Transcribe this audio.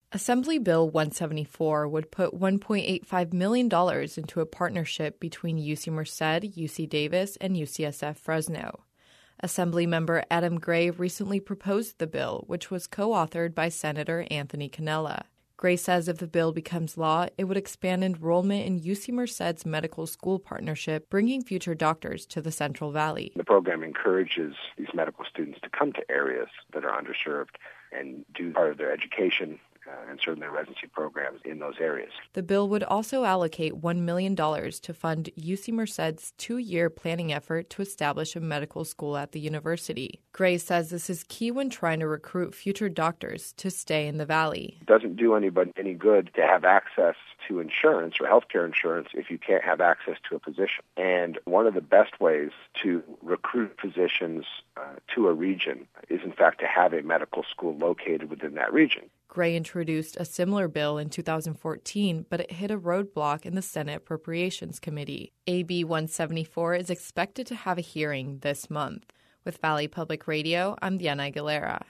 Assembly Bill 174 would put $1.85 million into a partnership between UC Merced, UC Davis, and UCSF Fresno. Assemblymember Adam Gray recently proposed the bill, which was co-authored by Senator Anthony Cannella. Gray says if the bill becomes law, it would expand enrollment in UC Merced's medical school partnership, bringing future doctors to the Central Valley. The program encourages these medical students to come to areas that are underserved and do part of their education and serve their residency programs in those areas. The bill would also allocate $1 million to fund UC Merced's 2-year planning effort to establish a medical school at the university. Gray says this is key when trying to recruit future doctors to stay in the valley. It doesn't do anybody any good to have access to insurance or healthcare insurance if you can't have access to a physician. And one of the best ways to recruit physicians to a region is, in fact, to have a medical school located within that region. Gray introduced a similar bill in 2014, but it hit a roadblock in the Senate Appropriations Committee. AB 174 is expected to have a hearing this month. With Valley Public Radio, I'm Diana Aguilera.